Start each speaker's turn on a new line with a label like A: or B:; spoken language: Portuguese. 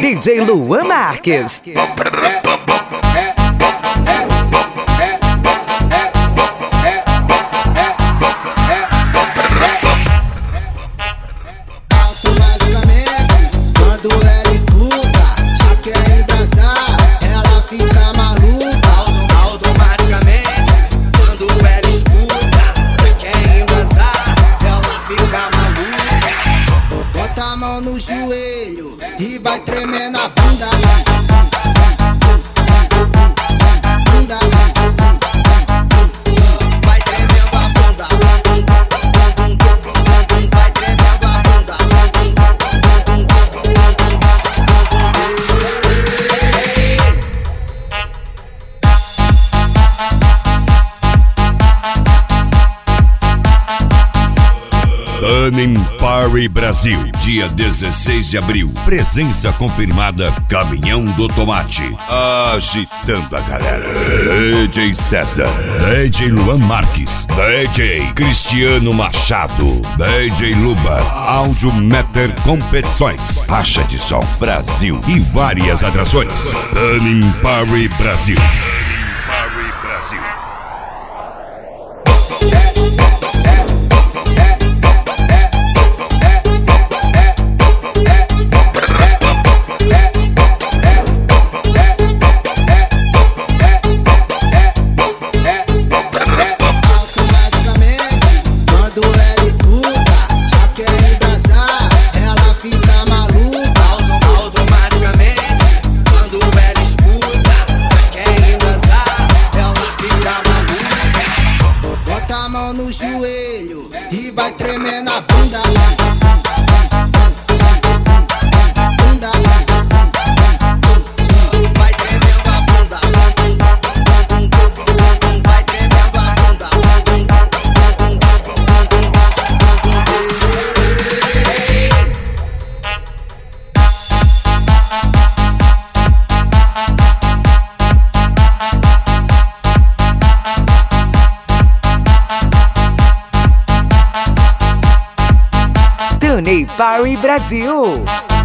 A: DJ Luan Marques.
B: Quando ela escuta, já quer embrasar, ela fica maluca. Automaticamente, quando ela escuta, já quer embrasar, ela fica maluca. Bota a mão no joelho e vai tremer na bunda. Vai tremendo a bunda. Vai tremendo a bunda.
C: Turning Party Brasil, dia 16 de abril. Presença confirmada, Caminhão do Tomate. Agitando a galera. DJ César, DJ Luan Marques, DJ Cristiano Machado, DJ Luba, Áudio Meter Competições, Racha de Som Brasil e várias atrações. Turning Party Brasil. Turning Party Brasil. No joelho e vai tremer na bunda. Bunda. Vai tremendo a bunda. Vai tremendo a bunda.
A: Turning Party Brasil.